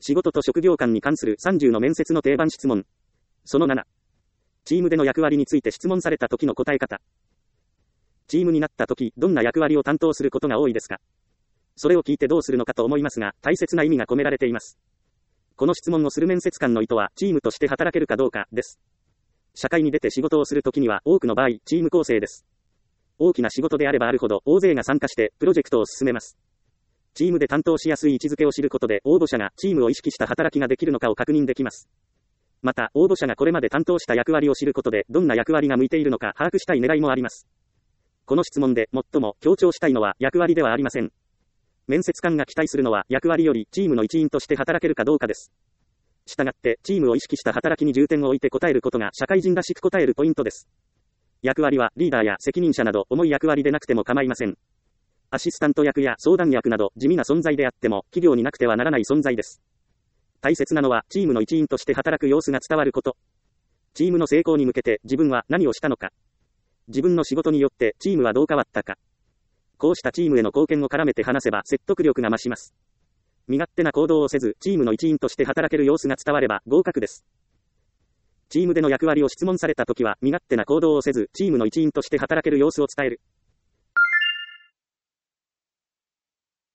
仕事と職業観に関する30の面接の定番質問。その7。チームでの役割について質問された時の答え方。チームになった時、どんな役割を担当することが多いですか？それを聞いてどうするのかと思いますが、大切な意味が込められています。この質問をする面接官の意図は、チームとして働けるかどうか、です。社会に出て仕事をするときには、多くの場合、チーム構成です。大きな仕事であればあるほど、大勢が参加して、プロジェクトを進めます。チームで担当しやすい位置づけを知ることで、応募者がチームを意識した働きができるのかを確認できます。また、応募者がこれまで担当した役割を知ることで、どんな役割が向いているのか把握したい狙いもあります。この質問で最も強調したいのは役割ではありません。面接官が期待するのは役割よりチームの一員として働けるかどうかです。したがって、チームを意識した働きに重点を置いて答えることが社会人らしく答えるポイントです。役割はリーダーや責任者など重い役割でなくても構いません。アシスタント役や相談役など地味な存在であっても企業になくてはならない存在です。大切なのはチームの一員として働く様子が伝わること。チームの成功に向けて自分は何をしたのか。自分の仕事によってチームはどう変わったか。こうしたチームへの貢献を絡めて話せば説得力が増します。身勝手な行動をせずチームの一員として働ける様子が伝われば合格です。チームでの役割を質問されたときは身勝手な行動をせずチームの一員として働ける様子を伝える。